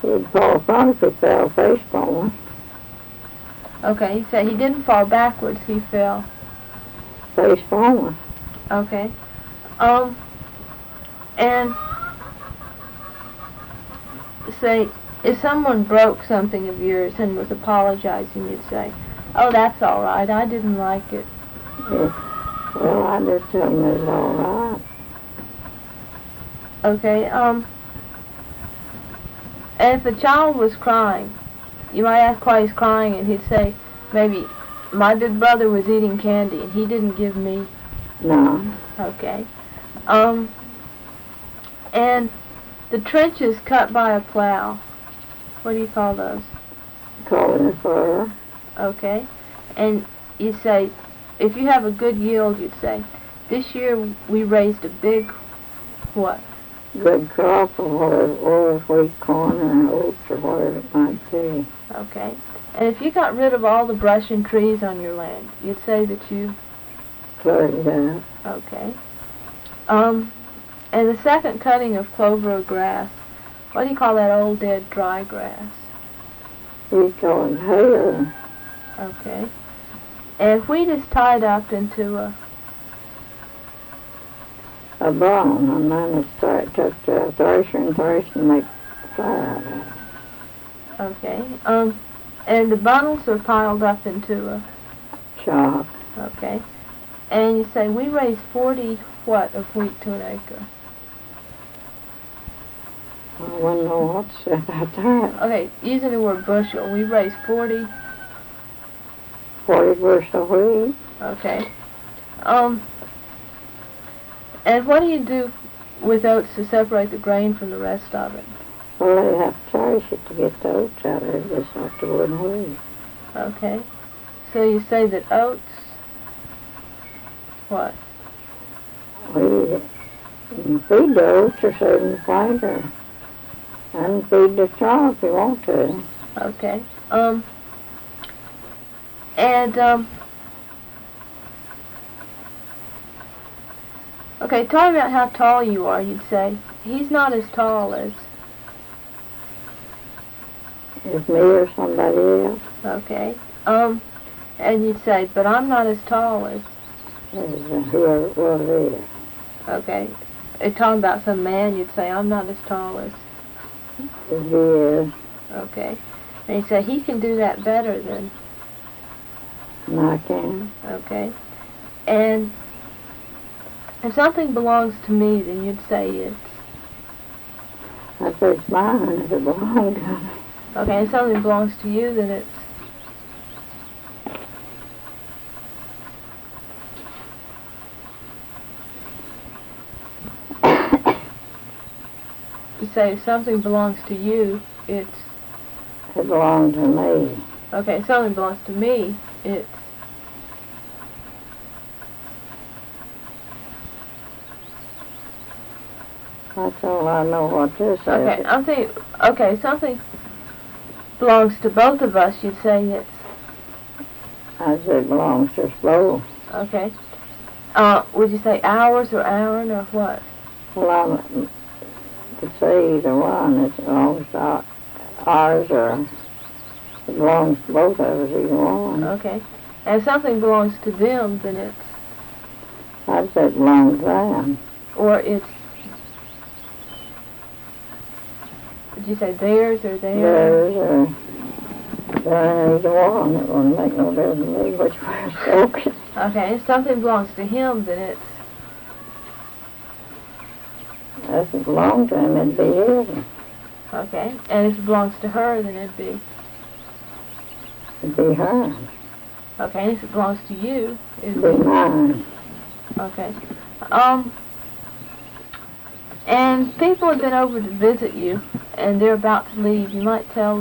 He'd fall front if he fell face forward. Okay, you say he didn't fall backwards, he fell Face forward. Okay. And say, if someone broke something of yours and was apologizing, you'd say, "Oh, that's all right. I didn't like it." Yeah. Well, I just tell him it's all right. Okay. And if a child was crying, you might ask why he's crying, and he'd say, maybe, "My big brother was eating candy, and he didn't give me." No. Okay. And the trenches cut by a plow. What do you call those? Call it a furrow. Okay. And you say, if you have a good yield, you'd say, "This year we raised a big," what? Good crop or whatever it was, wheat, corn, or oats, or whatever it might be. Okay. And if you got rid of all the brush and trees on your land, you'd say that you... Cleared it out. Okay. And the second cutting of clover or grass, what do you call that old dead dry grass? We call it hair. Okay. And wheat is tied up into a bone, and then it's took to a thresher and threshed and make flour out of it. Okay. And the bundles are piled up into a... Shock. Okay. And you say, we raise 40 what of wheat to an acre? I wouldn't know what to say about that. Okay, using the word bushel, we raise 40... 40 bushel wheat. Okay. And what do you do with oats to separate the grain from the rest of it? Well, they have to thresh it to get the oats out of it, just like the wood and wheat. Okay. So you say that oats... What? You can feed the oats or set in the planter. And feed the straw if you want to. Okay. Okay, tell me about how tall you are, you'd say. He's not as tall as... As me or somebody else. Okay. And you'd say, but I'm not as tall as... Whoever it was is. Okay. If talking about some man, you'd say, I'm not as tall as... As he is. Okay. And you'd say, he can do that better than... And I can. Okay. And if something belongs to me, then you'd say it's... I say it's mine if it belonged to me. Okay, if something belongs to you, then it's... You say if something belongs to you, it's... It belonged to me. Okay, if something belongs to me, it's... That's all I know what this is. Okay, I'm thinking... Okay, something belongs to both of us, you'd say it's... I say it belongs to us both. Okay. Would you say ours or ourn or what? Well, I could say either one. It belongs to ours or it belongs to both of us, either one. Okay. And if something belongs to them, then it's... I'd say it belongs to them. Or it's... Would you say theirs or theirs? Theirs or either one. It wouldn't make no difference to me which way it's spoken. Okay, if something belongs to him, then it's... If it belonged to him, it'd be his. Okay. And if it belongs to her, then it'd be... It'd be hers. Okay, and if it belongs to you, it'd It'd be mine. Okay. And people have been over to visit you, and they're about to leave. You might tell